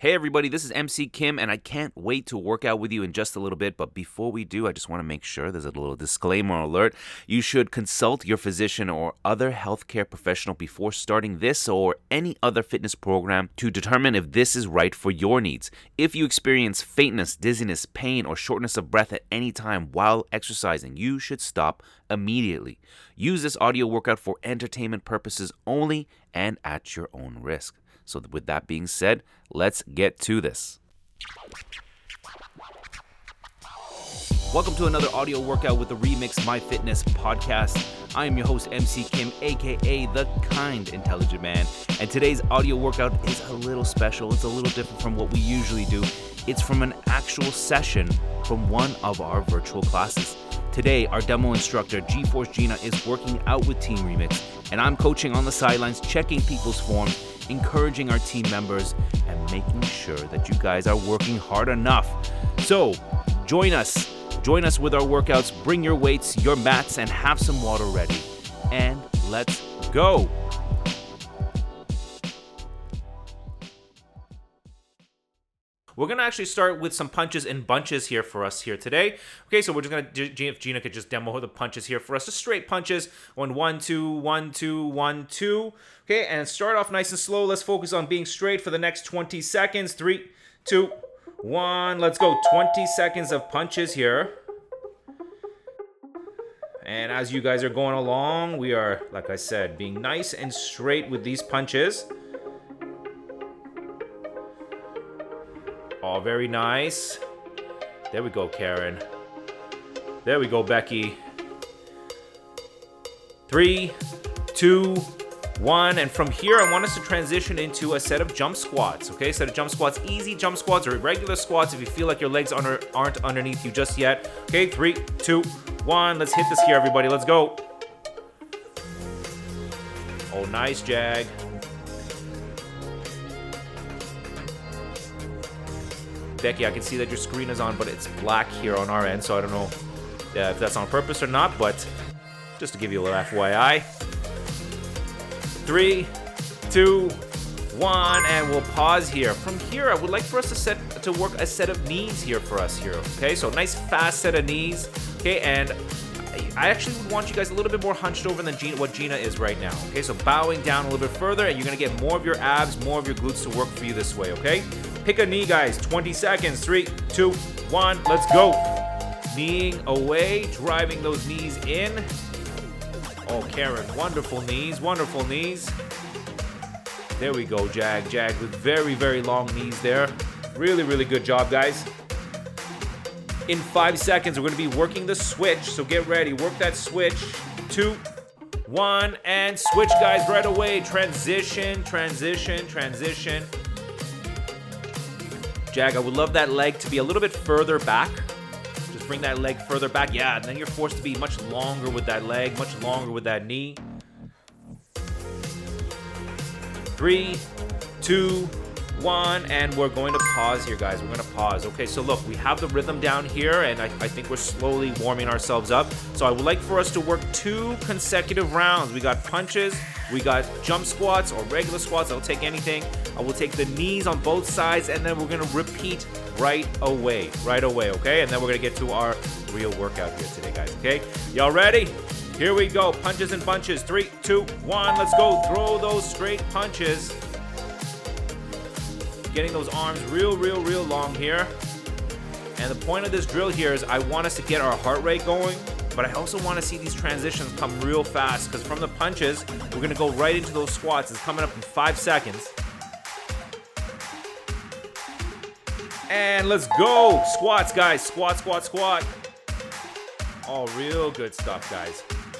Hey everybody, this is MC Kim, and I can't wait to work out with you in just a little bit. But before we do, I just want to make sure there's a little disclaimer alert. You should consult your physician or other healthcare professional before starting this or any other fitness program to determine if this is right for your needs. If you experience faintness, dizziness, pain, or shortness of breath at any time while exercising, you should stop immediately. Use this audio workout for entertainment purposes only and at your own risk. So with that being said, let's get to this. Welcome to another audio workout with the Remix My Fitness podcast. I am your host, MC Kim, aka The Kind Intelligent Man. And today's audio workout is a little special. It's a little different from what we usually do. It's from an actual session from one of our virtual classes. Today, our demo instructor, G-Force Gina, is working out with Team Remix. And I'm coaching on the sidelines, checking people's forms, encouraging our team members, and making sure that you guys are working hard enough. So, join us with our workouts, bring your weights, your mats, and have some water ready. And let's go. We're going to actually start with some punches and bunches here for us here today. Okay, so we're just going to, if Gina could just demo the punches here for us, just straight punches on 1, 2, 1, 2, 1, 2. Okay, and start off nice and slow. Let's focus on being straight for the next 20 seconds. 3, 2, 1, let's go. 20 seconds of punches here. And as you guys are going along, we are, like I said, being nice and straight with these punches. Oh, very nice. There we go, Karen. There we go, Becky. 3, 2, 1. And from here, I want us to transition into a set of jump squats. Okay, set of jump squats, easy jump squats or regular squats if you feel like your legs aren't underneath you just yet. Okay, 3, 2, 1. Let's hit this here, everybody. Let's go. Oh, nice, Jag. Becky, I can see that your screen is on, but it's black here on our end, so I don't know if that's on purpose or not, but just to give you a little FYI. 3, 2, 1, and we'll pause here. From here, I would like for us to work a set of knees here for us here, okay? So nice fast set of knees, okay? And I actually want you guys a little bit more hunched over than what Gina is right now, okay? So bowing down a little bit further, and you're gonna get more of your abs, more of your glutes to work for you this way, okay? Pick a knee, guys. 20 seconds. 3, 2, 1. Let's go. Kneeing away, driving those knees in. Oh, Karen, wonderful knees, wonderful knees. There we go, Jag with very, very long knees there. Really, really good job, guys. In 5 seconds, we're going to be working the switch, so get ready. Work that switch. 2, 1, and switch, guys, right away. Transition. Jag, I would love that leg to be a little bit further back. Just bring that leg further back. Yeah, and then you're forced to be much longer with that leg, much longer with that knee. 3, 2, 1, and we're going to pause here, guys. We're going to pause. Okay, so look, we have the rhythm down here, and I think we're slowly warming ourselves up. So I would like for us to work 2 consecutive rounds. We got punches, we got jump squats or regular squats. I'll take anything. I will take the knees on both sides, and then we're going to repeat right away, okay? And then we're going to get to our real workout here today, guys, okay? Y'all ready? Here we go. Punches and bunches. 3, 2, 1. Let's go. Throw those straight punches. Getting those arms real long here. And the point of this drill here is I want us to get our heart rate going, but I also want to see these transitions come real fast, because from the punches, we're going to go right into those squats. It's coming up in 5 seconds. And let's go. Squats, guys. Squat. Oh, real good stuff, guys.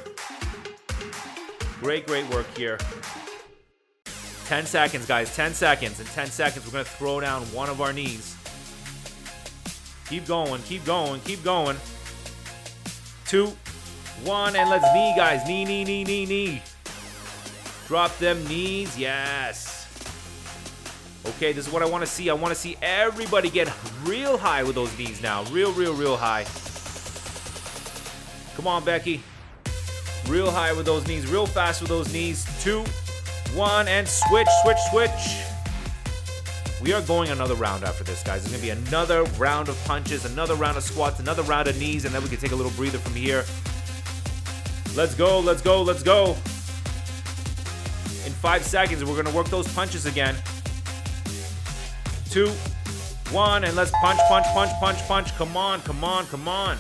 Great work here. 10 seconds, guys. 10 seconds. In 10 seconds, we're going to throw down one of our knees. Keep going. 2, 1, and let's knee, guys. Knee. Drop them knees. Yes. Okay, this is what I want to see. I want to see everybody get real high with those knees now. Real high. Come on, Becky. Real high with those knees. Real fast with those knees. 2, 1, and switch. We are going another round after this, guys. It's gonna be another round of punches, another round of squats, another round of knees, and then we can take a little breather from here. Let's go, let's go, let's go. In 5 seconds, we're gonna work those punches again. 2, 1, and let's punch, punch, punch, punch, punch. Come on, come on, come on.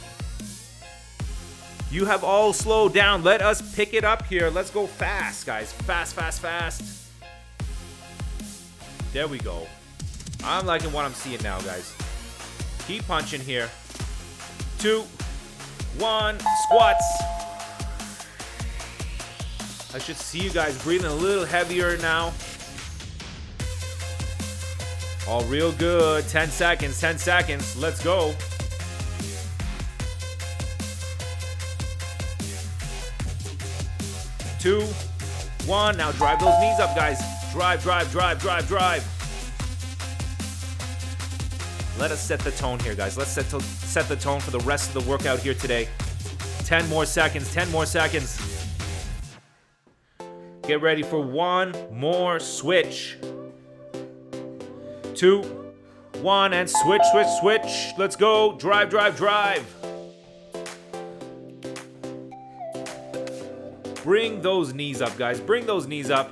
You have all slowed down. Let us pick it up here. Let's go fast, guys. Fast, fast, fast. There we go. I'm liking what I'm seeing now, guys. Keep punching here. 2, 1, squats. I should see you guys breathing a little heavier now. All real good. 10 seconds, 10 seconds. Let's go. Two, 1. Now drive those knees up, guys. Drive, drive, drive, drive, drive. Let us set the tone here, guys. Let's set the tone for the rest of the workout here today. 10 more seconds, 10 more seconds. Get ready for one more switch. 2, 1, and switch, switch, switch. Let's go. Drive, drive, drive. Bring those knees up, guys. Bring those knees up.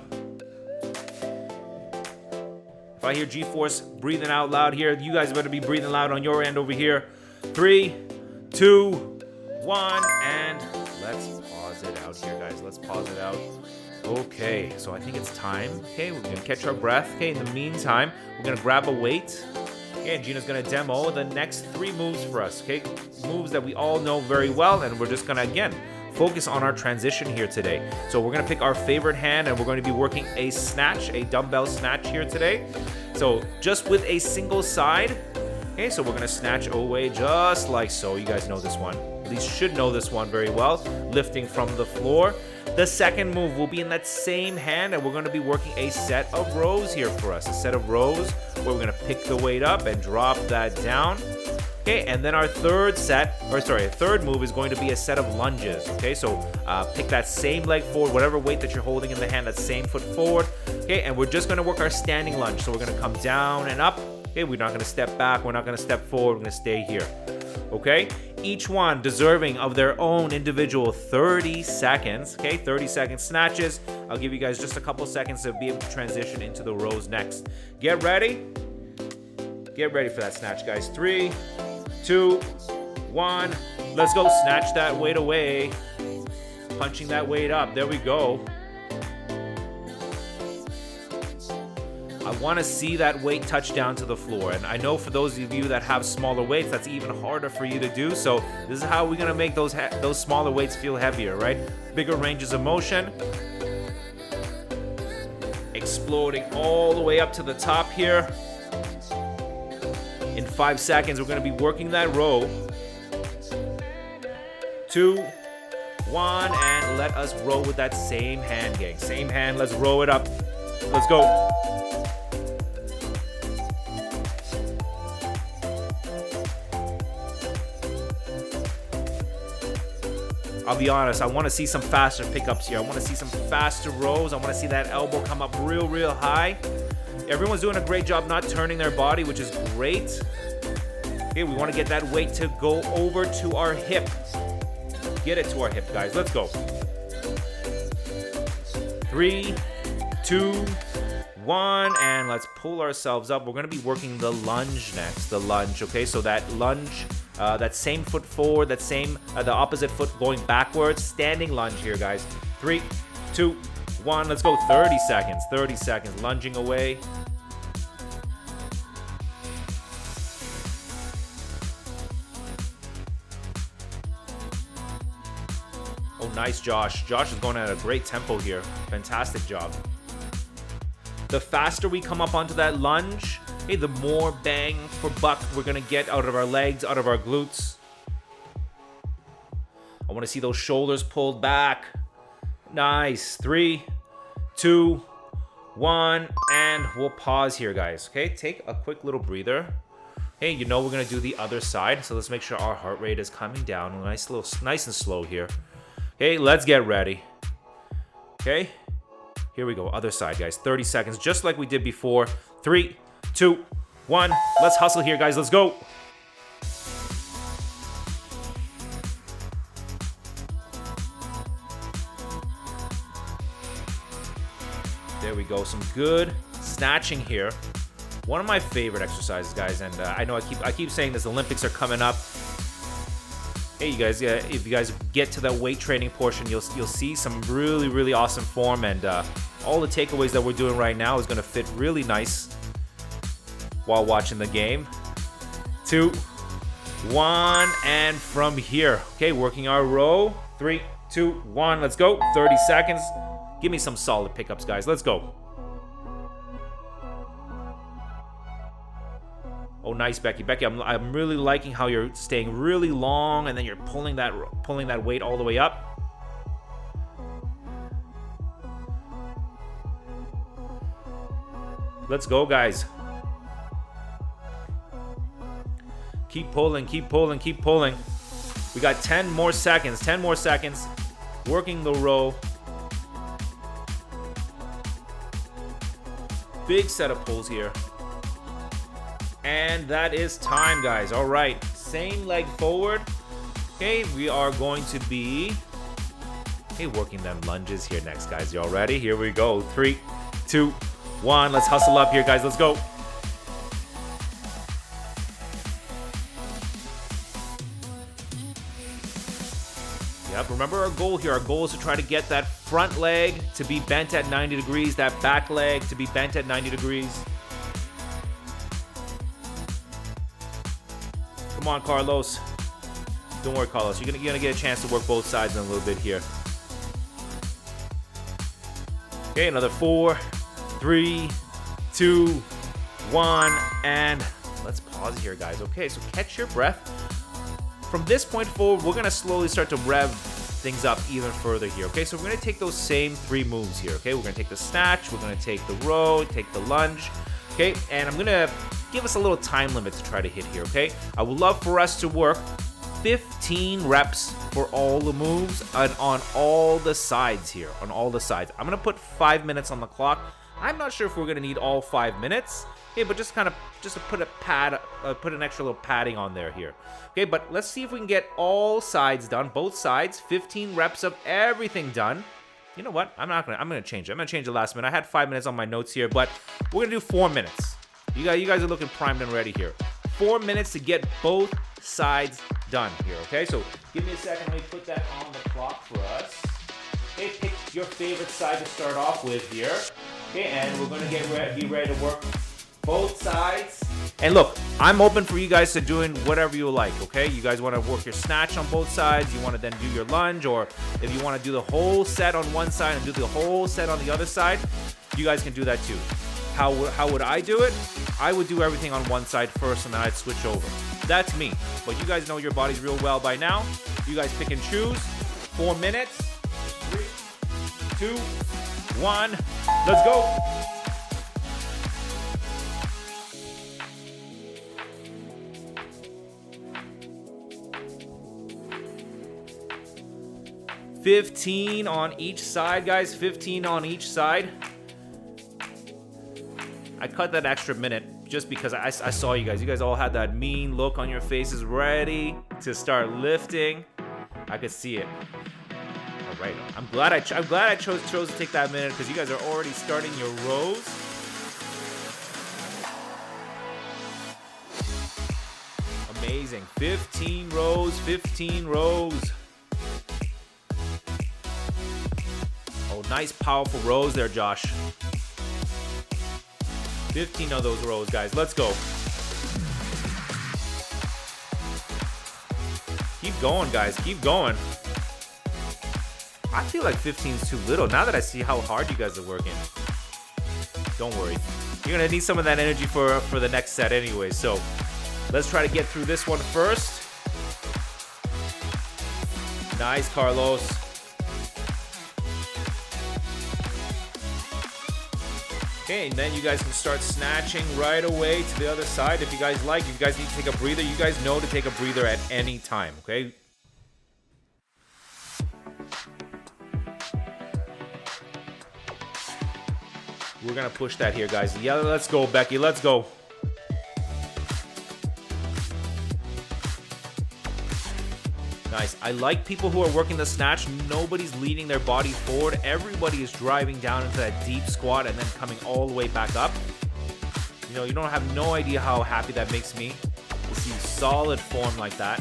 If I hear G-Force breathing out loud here, you guys better be breathing loud on your end over here. 3, 2, 1, and let's pause it out here, guys. Let's pause it out. Okay, so I think it's time. Okay, we're gonna catch our breath. Okay, in the meantime, we're gonna grab a weight. Okay, and Gina's gonna demo the next 3 moves for us. Okay, moves that we all know very well, and we're just gonna, again, focus on our transition here today. So we're gonna pick our favorite hand, and we're going to be working a snatch, a dumbbell snatch here today. So just with a single side. Okay, so we're gonna snatch away just like so. You guys know this one. At least should know this one very well. Lifting from the floor. The second move will be in that same hand, and we're going to be working a set of rows here for us. A set of rows where we're going to pick the weight up and drop that down. Okay, and then our third move is going to be a set of lunges. Okay, so pick that same leg forward, whatever weight that you're holding in the hand, that same foot forward. Okay, and we're just going to work our standing lunge. So we're going to come down and up. Okay, we're not going to step back. We're not going to step forward. We're going to stay here. Okay, each one deserving of their own individual 30 seconds. Okay, 30-second snatches. I'll give you guys just a couple seconds to be able to transition into the rows next. Get ready. Get ready for that snatch, guys. 3, 2, 1. Let's go. Snatch that weight away. Punching that weight up. There we go. I want to see that weight touch down to the floor. And I know for those of you that have smaller weights, that's even harder for you to do. So this is how we're going to make those smaller weights feel heavier, right? Bigger ranges of motion. Exploding all the way up to the top here. In 5 seconds, we're going to be working that row. 2, 1, and let us row with that same hand, gang. Same hand, let's row it up. Let's go. I'll be honest, I want to see some faster pickups here. I want to see some faster rows. I want to see that elbow come up real, real high. Everyone's doing a great job not turning their body, which is great. Okay, we want to get that weight to go over to our hip. Get it to our hip, guys. Let's go. 3, 2, 1, and let's pull ourselves up. We're going to be working the lunge next. The lunge, okay? So that lunge, that same foot forward, that same, the opposite foot going backwards. Standing lunge here, guys. 3, 2, 1. Let's go. 30 seconds. 30 seconds. Lunging away. Oh, nice, Josh. Josh is going at a great tempo here. Fantastic job. The faster we come up onto that lunge, hey, the more bang for buck we're going to get out of our legs, out of our glutes. I want to see those shoulders pulled back. Nice. 3, 2, 1, and we'll pause here, guys. Okay, take a quick little breather. Hey, you know we're going to do the other side, so let's make sure our heart rate is coming down. Nice and slow here. Okay, let's get ready. Okay, here we go. Other side, guys. 30 seconds, just like we did before. 3, 2, 1. Let's hustle here, guys. Let's go. There we go. Some good snatching here. One of my favorite exercises, guys. And I know I keep saying this. Olympics are coming up. Hey, you guys. If you guys get to that weight training portion, you'll see some really, really awesome form. And all the takeaways that we're doing right now is going to fit really nice while watching the game. 2, 1, and from here. Okay, working our row. 3, 2, 1. Let's go. 30 seconds. Give me some solid pickups, guys. Let's go. Oh, nice, Becky. Becky, I'm really liking how you're staying really long, and then you're pulling that weight all the way up. Let's go, guys. Keep pulling, keep pulling, keep pulling. We got 10 more seconds. 10 more seconds. Working the row. Big set of pulls here. And that is time, guys. All right, same leg forward. Okay, we are going to be working them lunges here next, guys. Y'all ready? Here we go. 3, 2, 1. Let's hustle up here, guys. Let's go. Yep, remember our goal here. Our goal is to try to get that front leg to be bent at 90 degrees, that back leg to be bent at 90 degrees. Come on, Carlos. Don't worry, Carlos. You're gonna get a chance to work both sides in a little bit here. Okay, another 4, 3, 2, 1, and let's pause here, guys. Okay, so catch your breath. From this point forward, we're gonna slowly start to rev things up even further here. Okay, so we're gonna take those same 3 moves here. Okay, we're gonna take the snatch, we're gonna take the row, take the lunge. Okay, and I'm gonna give us a little time limit to try to hit here. Okay, I would love for us to work 15 reps for all the moves and on all the sides here. On all the sides, I'm gonna put 5 minutes on the clock. I'm not sure if we're gonna need all 5 minutes. Okay, but just to put put an extra little padding on there here. Okay, but let's see if we can get all sides done, both sides, 15 reps of everything done. You know what? I'm gonna change it. I'm gonna change the last minute. I had 5 minutes on my notes here, but we're gonna do 4 minutes. You guys are looking primed and ready here. 4 minutes to get both sides done here. Okay, so give me a second. Let me put that on the clock for us. Okay, pick your favorite side to start off with here. Okay, and we're gonna be ready to work both sides. And look, I'm open for you guys to doing whatever you like, okay? You guys want to work your snatch on both sides, you want to then do your lunge, or if you want to do the whole set on one side and do the whole set on the other side, you guys can do that too. How would I do it? I would do everything on one side first and then I'd switch over. That's me. But you guys know your bodies real well by now. You guys pick and choose. 4 minutes. 3, 2, 1. Let's go. $15 on each side, guys. 15 on each side. I cut that extra minute just because I saw you guys. You guys all had that mean look on your faces, ready to start lifting. I could see it. All right, I'm glad I chose to take that minute because you guys are already starting your rows. Amazing. 15 rows. 15 rows. Oh, nice, powerful rows there, Josh. 15 of those rows, guys. Let's go. Keep going, guys. Keep going. I feel like 15 is too little now that I see how hard you guys are working. Don't worry. You're going to need some of that energy for the next set anyway. So let's try to get through this one first. Nice, Carlos. Okay, and then you guys can start snatching right away to the other side if you guys like. If you guys need to take a breather, you guys know to take a breather at any time, okay? We're gonna push that here, guys. Yeah, let's go, Becky. Let's go. Nice. I like people who are working the snatch. Nobody's leaning their body forward. Everybody is driving down into that deep squat and then coming all the way back up. You know, you don't have no idea how happy that makes me to see solid form like that.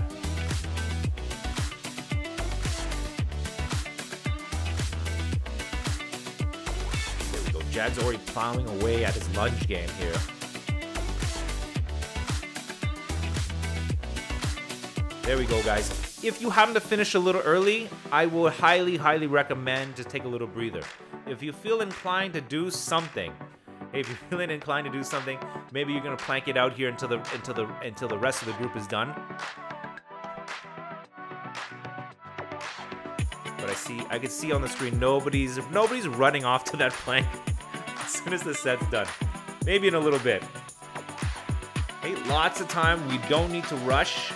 There we go. Jag's already plowing away at his lunge game here. There we go, guys. If you happen to finish a little early, I will highly, highly recommend to take a little breather. If you feel inclined to do something, maybe you're gonna plank it out here until the rest of the group is done. But I can see on the screen nobody's running off to that plank as soon as the set's done. Maybe in a little bit. Hey, lots of time. We don't need to rush.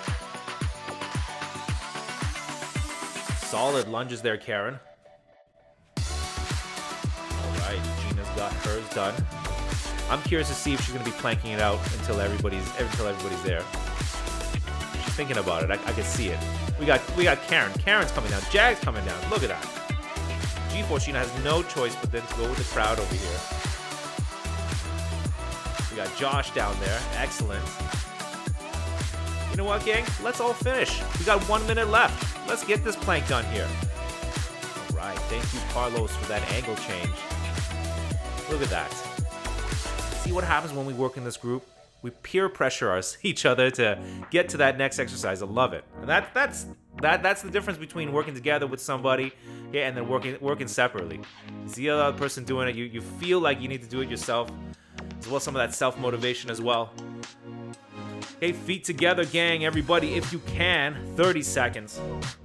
Solid lunges there, Karen. All right, Gina's got hers done. I'm curious to see if she's gonna be planking it out until everybody's there. She's thinking about it. I can see it. We got Karen. Karen's coming down. Jag's coming down. Look at that. G4 Gina has no choice but then to go with the crowd over here. We got Josh down there. Excellent. You know what, gang? Let's all finish. We got 1 minute left. Let's get this plank done here. All right. Thank you, Carlos, for that angle change. Look at that. See what happens when we work in this group? We peer pressure each other to get to that next exercise. I love it. And that's the difference between working together with somebody, yeah, and then working separately. You see the other person doing it, you feel like you need to do it yourself. As well as some of that self-motivation as well. Okay, feet together, gang, everybody, if you can. 30 seconds.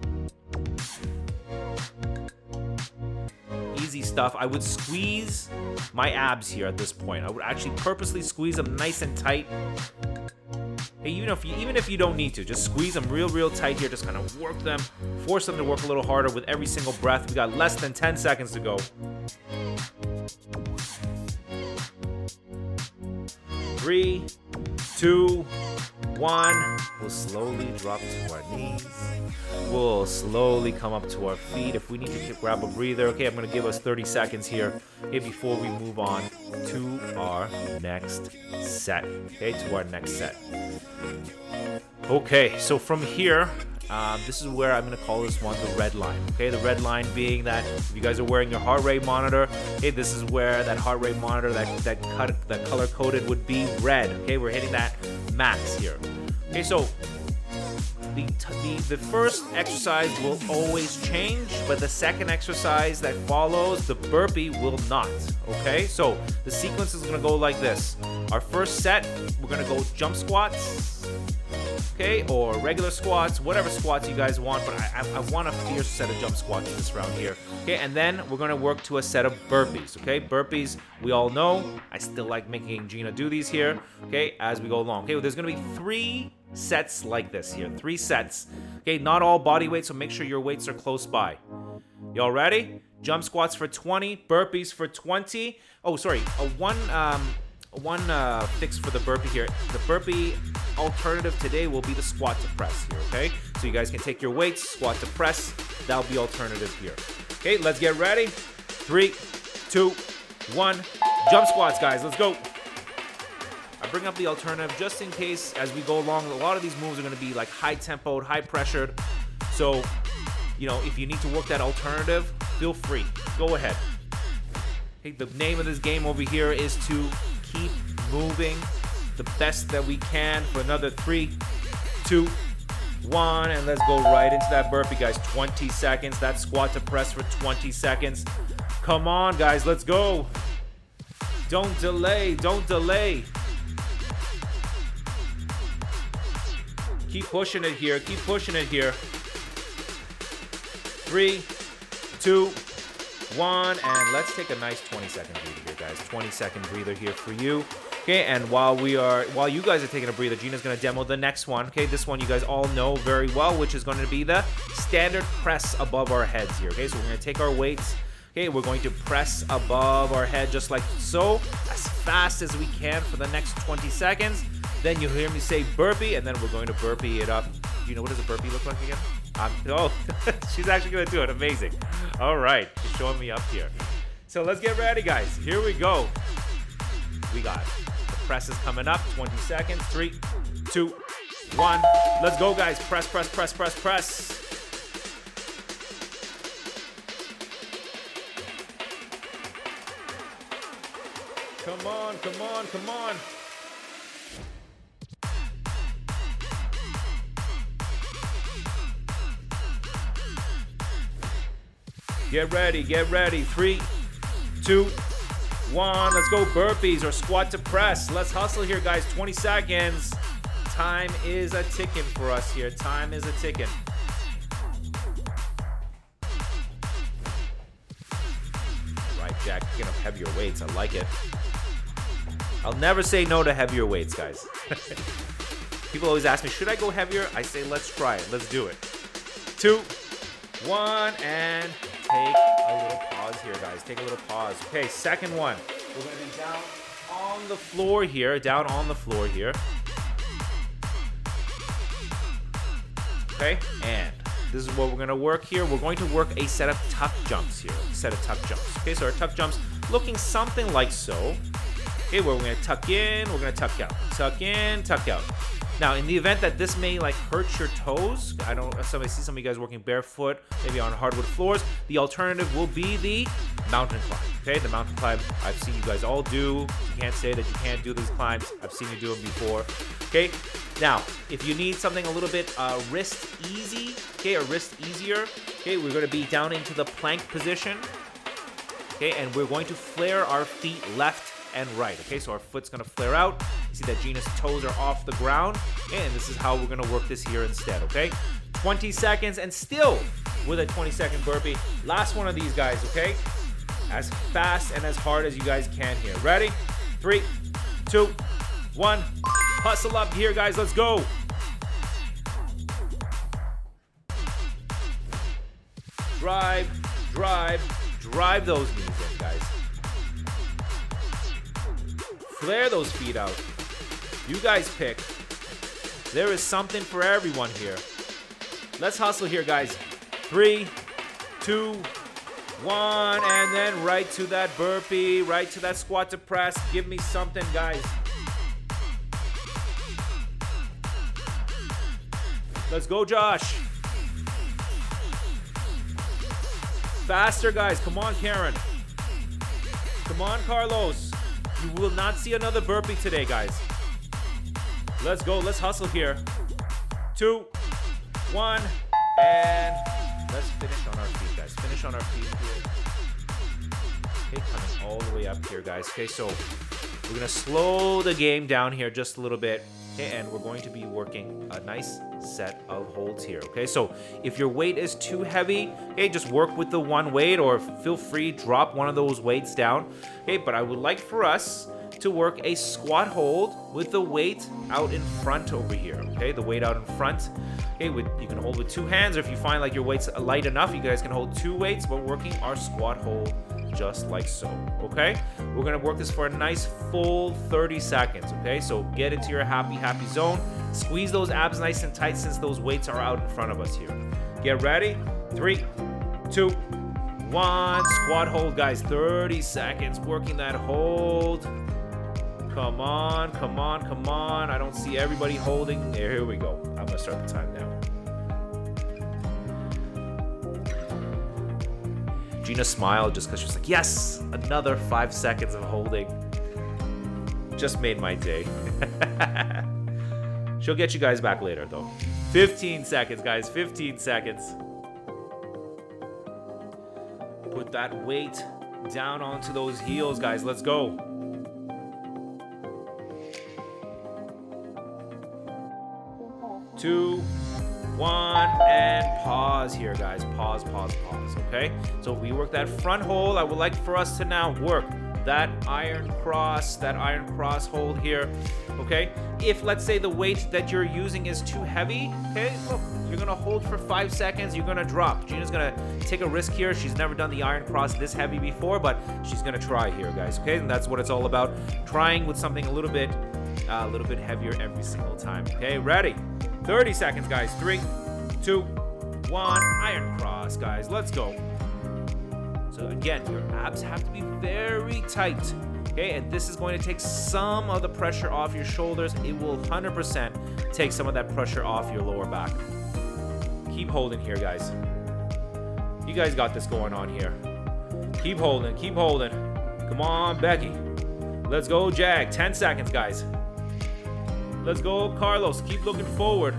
Easy stuff. I would squeeze my abs here at this point. I would actually purposely squeeze them nice and tight. Hey, even if you don't need to, just squeeze them real tight here. Just kind of work them, force them to work a little harder with every single breath. We got less than 10 seconds to go. 3, 2, 1. We'll slowly drop to our knees. We'll slowly come up to our feet. If we need to grab a breather, okay, I'm going to give us 30 seconds here, okay, before we move on to our next set. Okay, to our next set. Okay, so from here, this is where I'm going to call this one the red line. Okay, the red line being that if you guys are wearing your heart rate monitor, okay, this is where that heart rate monitor, that color coded would be red. Okay, we're hitting that max here. Okay, so the first exercise will always change, but the second exercise that follows, the burpee, will not. Okay, so the sequence is going to go like this. Our first set, we're going to go jump squats, okay, or regular squats, whatever squats you guys want, but I want a fierce set of jump squats this round here. Okay, and then we're going to work to a set of burpees. Okay, burpees, we all know. I still like making Gina do these here, okay, as we go along. Okay, well, there's going to be 3 sets like this here, 3 sets. Okay, not all body weight, so make sure your weights are close by. Y'all ready? Jump squats for 20, burpees for 20. Oh, sorry, one fix for the burpee here. The burpee alternative today will be the squat to press here, okay? So you guys can take your weights, squat to press. That'll be alternative here. Okay, let's get ready. 3, 2, 1. Jump squats, guys. Let's go. I bring up the alternative just in case as we go along. A lot of these moves are going to be like high tempoed, high pressured. So, you know, if you need to work that alternative, feel free. Go ahead. Okay, the name of this game over here is to keep moving the best that we can for another 3, 2, 1, and let's go right into that burpee, guys. 20 seconds. That squat to press for 20 seconds. Come on, guys. Let's go. Don't delay. Don't delay. Keep pushing it here. Keep pushing it here. 3, 2, 1, and let's take a nice 20-second breather here, guys. 20-second breather here for you. Okay, and while you guys are taking a breather, Gina's gonna demo the next one. Okay, this one you guys all know very well, which is going to be the standard press above our heads here. Okay, so we're gonna take our weights. Okay, we're going to press above our head just like so, as fast as we can for the next 20 seconds. Then you'll hear me say burpee, and then we're going to burpee it up. You know, what does a burpee look like again? Oh, she's actually gonna do it. Amazing. All right, she's showing me up here. So let's get ready, guys. Here we go. We got the press is coming up. 20 seconds. 3, 2, 1. Let's go, guys. Press, press, press, press, press. Come on, come on, come on. Get ready, get ready. 3, 2, 1. Let's go burpees or squat to press. Let's hustle here, guys. 20 seconds. Time is a ticking for us here. Time is a ticking. Right, Jack, picking up heavier weights. I like it. I'll never say no to heavier weights, guys. People always ask me, should I go heavier? I say, let's try it. Let's do it. 2, 1, and take a little pause here, guys. Take a little pause. Okay, second one. We're going to be down on the floor here. Down on the floor here. Okay, and this is what we're going to work here. We're going to work a set of tuck jumps here. Set of tuck jumps. Okay, so our tuck jumps looking something like so. Okay, where we're going to tuck in, we're going to tuck out. Tuck in, tuck out. Now, in the event that this may like hurt your toes, I see some of you guys working barefoot, maybe on hardwood floors, the alternative will be the mountain climb. Okay, the mountain climb I've seen you guys all do. You can't say that you can't do these climbs. I've seen you do them before. Okay, now, if you need something a little bit wrist easy, okay, or wrist easier, okay, we're going to be down into the plank position. Okay, and we're going to flare our feet left and right. Okay, so our foot's gonna flare out. You see that Gina's toes are off the ground, and this is how we're gonna work this here instead. Okay, 20 seconds, and still with a 20-second burpee. Last one of these, guys. Okay, as fast and as hard as you guys can here. Ready? 3, 2, 1. Hustle up here, guys. Let's go. Drive, drive, drive those knees in, guys. Flare those feet out. You guys pick. There is something for everyone here. Let's hustle here, guys. 3, 2, 1, and then right to that burpee, right to that squat to press. Give me something, guys. Let's go, Josh. Faster, guys. Come on, Karen. Come on, Carlos. You will not see another burpee today, guys. Let's go. Let's hustle here. 2, 1, and let's finish on our feet, guys. Finish on our feet here. Okay, coming all the way up here, guys. Okay, so we're going to slow the game down here just a little bit. Okay, and we're going to be working a nice set of holds here. Okay, so if your weight is too heavy, okay, just work with the one weight, or feel free, drop one of those weights down. Okay, but I would like for us to work a squat hold with the weight out in front over here. Okay, the weight out in front. Okay, you can hold with 2 hands, or if you find like your weight's light enough, you guys can hold 2 weights, but working our squat hold just like so. Okay, we're gonna work this for a nice full 30 seconds. Okay, so get into your happy zone. Squeeze those abs nice and tight since those weights are out in front of us here. Get ready. 3, 2, 1. Squat hold, guys. 30 seconds working that hold. Come on, come on, come on. I don't see everybody holding. Here we go. I'm gonna start the time now. Gina smiled just because she was like, yes, another 5 seconds of holding. Just made my day. She'll get you guys back later, though. 15 seconds, guys. 15 seconds. Put that weight down onto those heels, guys. Let's go. Two, 1, and pause here, guys. Pause, pause, pause. Okay, so if we work that front hold, I would like for us to now work that iron cross hold here. Okay, if let's say the weight that you're using is too heavy, okay, look, you're gonna hold for 5 seconds, you're gonna drop. Gina's gonna take a risk here. She's never done the iron cross this heavy before, but she's gonna try here, guys. Okay, and that's what it's all about, trying with something a little bit heavier every single time. Okay, ready? 30 seconds, guys. 3, 2, 1. 1, iron cross, guys. Let's go. So again, your abs have to be very tight. Okay, and this is going to take some of the pressure off your shoulders. It will 100% take some of that pressure off your lower back. Keep holding here, guys. You guys got this going on here. Keep holding, keep holding. Come on, Becky. Let's go, Jag. 10 seconds, guys. Let's go, Carlos. Keep looking forward.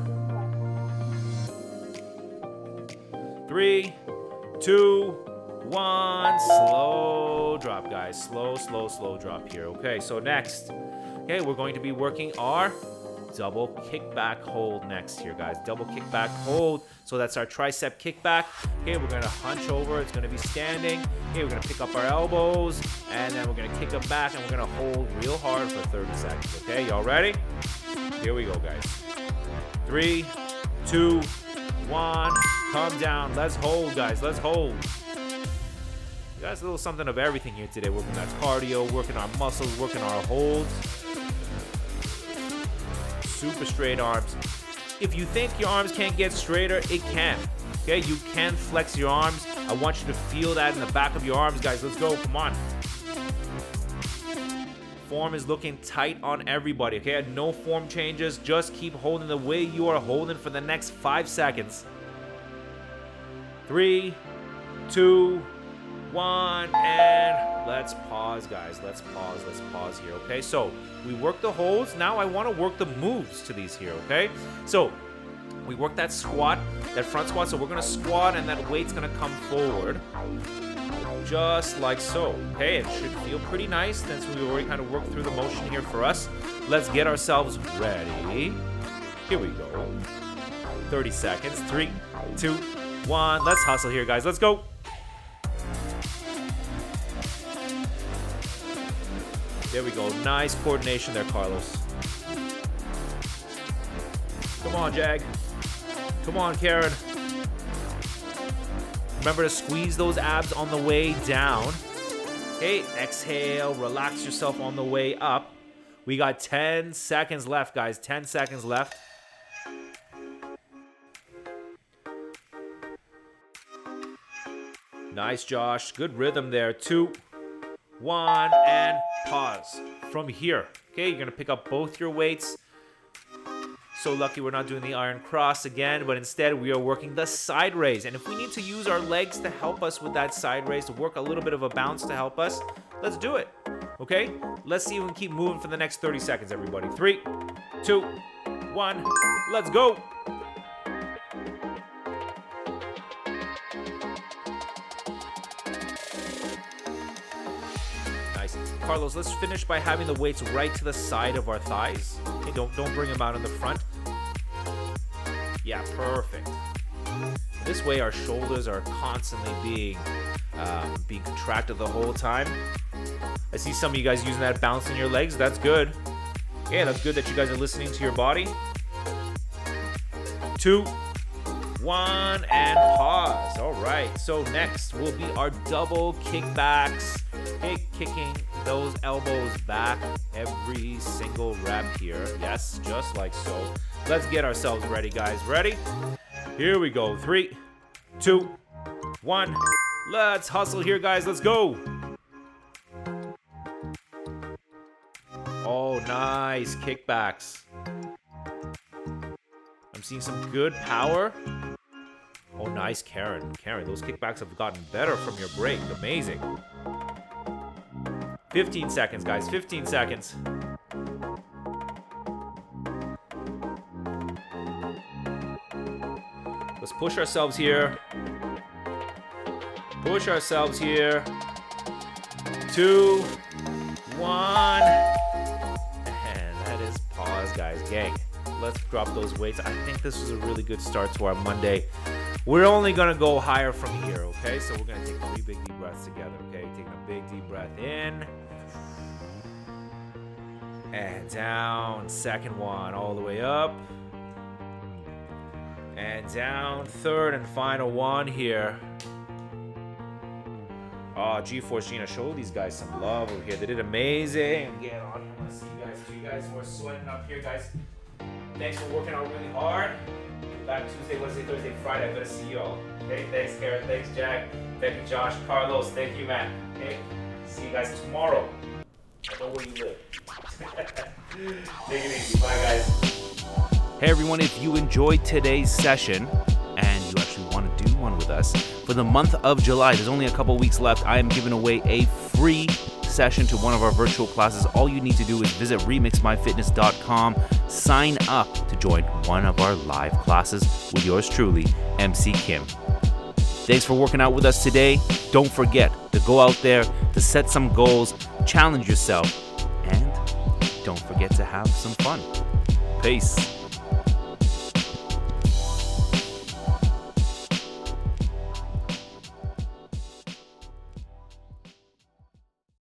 3, 2, 1. Slow drop, guys. Slow drop here. Okay, so next. Okay, we're going to be working our double kickback hold next here, guys. Double kickback hold. So that's our tricep kickback. Okay, we're gonna hunch over. It's gonna be standing. Okay, we're gonna pick up our elbows, and then we're gonna kick them back, and we're gonna hold real hard for 30 seconds. Okay, y'all ready? Here we go, guys. 3, 2, 1. Calm down. Let's hold, guys. Let's hold. You guys, a little something of everything here today. Working that cardio, working our muscles, working our holds. Super straight arms. If you think your arms can't get straighter, it can. Okay, you can flex your arms. I want you to feel that in the back of your arms, guys. Let's go. Come on. Form is looking tight on everybody. Okay, no form changes. Just keep holding the way you are holding for the next 5 seconds. 3, 2, 1, and let's pause, guys. Let's pause here. Okay, so we work the holds. Now I want to work the moves to these here. Okay, so we work that squat, that front squat. So we're gonna squat, and that weight's gonna come forward, just like so. Okay, it should feel pretty nice since we already kind of worked through the motion here for us. Let's get ourselves ready. Here we go. 30 seconds. 3, 2, 1. Let's hustle here, guys. Let's go. There we go. Nice coordination there, Carlos. Come on, Jag. Come on, Karen. Remember to squeeze those abs on the way down. Okay, exhale. Relax yourself on the way up. We got 10 seconds left, guys. 10 seconds left. Nice, Josh. Good rhythm there. 2, 1, and pause. From here, okay, you're gonna pick up both your weights. So lucky we're not doing the iron cross again, but instead we are working the side raise. And if we need to use our legs to help us with that side raise, to work a little bit of a bounce to help us, let's do it. Okay, let's see if we can keep moving for the next 30 seconds, everybody. 3, 2, 1, let's go. Carlos, let's finish by having the weights right to the side of our thighs. Okay, don't bring them out in the front. Yeah, perfect. This way our shoulders are constantly being contracted the whole time. I see some of you guys using that bounce in your legs. That's good. Yeah, that's good that you guys are listening to your body. 2, 1, and pause. All right, so next will be our double kickbacks. Okay, kicking those elbows back every single rep here. Yes, just like so. Let's get ourselves ready, guys. Ready? Here we go. 3, 2, 1. Let's hustle here, guys. Let's go. Oh, nice kickbacks. I'm seeing some good power. Oh, nice, Karen. Karen, those kickbacks have gotten better from your break. Amazing. 15 seconds, guys. 15 seconds. Let's push ourselves here. Push ourselves here. 2, 1. And that is pause, guys. Gang, let's drop those weights. I think this was a really good start to our Monday. We're only going to go higher from here, okay? So we're going to take 3 big deep breaths together, okay? Taking a big deep breath in. And down. Second one, all the way up. And down. Third and final one here. Oh, G-Force Gina, show these guys some love over here. They did amazing. Get on. I want to see you guys. You guys who are sweating up here, guys. Thanks for working out really hard. Back Tuesday, Wednesday, Thursday, Friday. I better see y'all. Okay, thanks, Karen. Thanks, Jack. Becky, Josh, Carlos. Thank you, man. Okay, see you guys tomorrow. I know where you live. Take it easy. Bye, guys. Hey, everyone. If you enjoyed today's session and you actually want to do one with us, for the month of July, there's only a couple weeks left, I am giving away a free session to one of our virtual classes. All you need to do is visit remixmyfitness.com, sign up to join one of our live classes with yours truly, MC Kim. Thanks for working out with us today. Don't forget to go out there, to set some goals, challenge yourself, and don't forget to have some fun. Peace.